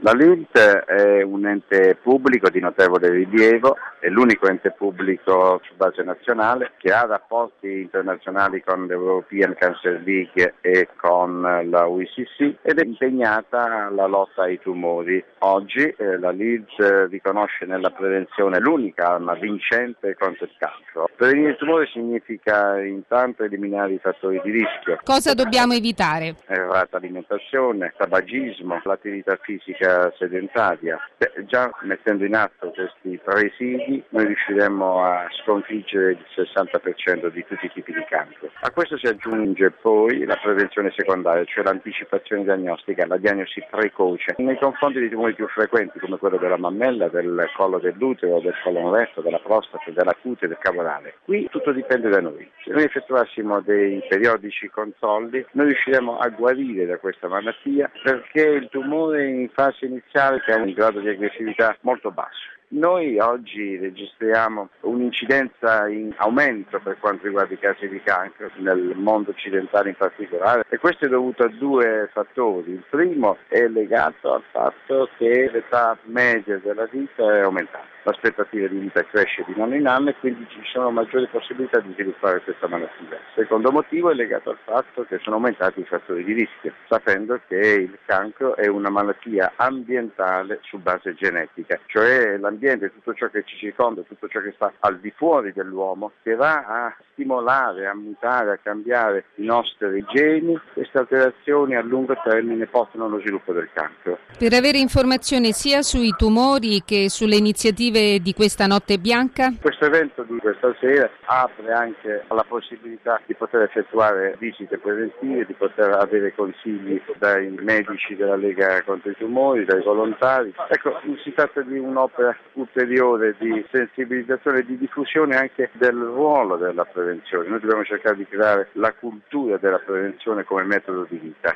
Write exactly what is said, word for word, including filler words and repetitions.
La L I T è un ente pubblico di notevole rilievo, è l'unico ente pubblico su base nazionale che ha rapporti internazionali con l'European Cancer League e con la U I C C ed è impegnata alla lotta ai tumori. Oggi eh, la L I T riconosce nella prevenzione l'unica arma vincente contro il cancro. Prevenire il tumore significa intanto eliminare i fattori di rischio. Cosa dobbiamo evitare? Errata alimentazione, tabagismo, l'attività fisica sedentaria. Beh, già mettendo in atto questi presidi noi riusciremo a sconfiggere il sessanta per cento di tutti i tipi di cancro. A questo si aggiunge poi la prevenzione secondaria, cioè l'anticipazione diagnostica, la diagnosi precoce nei confronti dei tumori più frequenti come quello della mammella, del collo dell'utero, del colon retto, della prostata, della cute, del cavo orale. Qui tutto dipende da noi. Se noi effettuassimo dei periodici controlli noi riusciremo a guarire da questa malattia perché il tumore in fase iniziale ha un grado di aggressività molto basso. Noi oggi registriamo un'incidenza in aumento per quanto riguarda i casi di cancro nel mondo occidentale in particolare e questo è dovuto a due fattori. Il primo è legato al fatto che l'età media della vita è aumentata. L'aspettativa di vita cresce di anno in anno e quindi ci sono maggiori possibilità di sviluppare questa malattia. Il secondo motivo è legato al fatto che sono aumentati i fattori di rischio, sapendo che il cancro è una malattia ambientale su base genetica, cioè l'ambiente, tutto ciò che ci circonda, tutto ciò che sta al di fuori dell'uomo, che va a stimolare, a mutare, a cambiare i nostri geni. Queste alterazioni a lungo termine portano allo sviluppo del cancro. Per avere informazioni sia sui tumori che sulle iniziative di questa notte bianca? Questo evento di questa sera apre anche alla possibilità di poter effettuare visite preventive, di poter avere consigli dai medici della Lega contro i tumori, dai volontari. Ecco, si tratta di un'opera ulteriore di sensibilizzazione e di diffusione anche del ruolo della prevenzione. Noi dobbiamo cercare di creare la cultura della prevenzione come metodo di vita.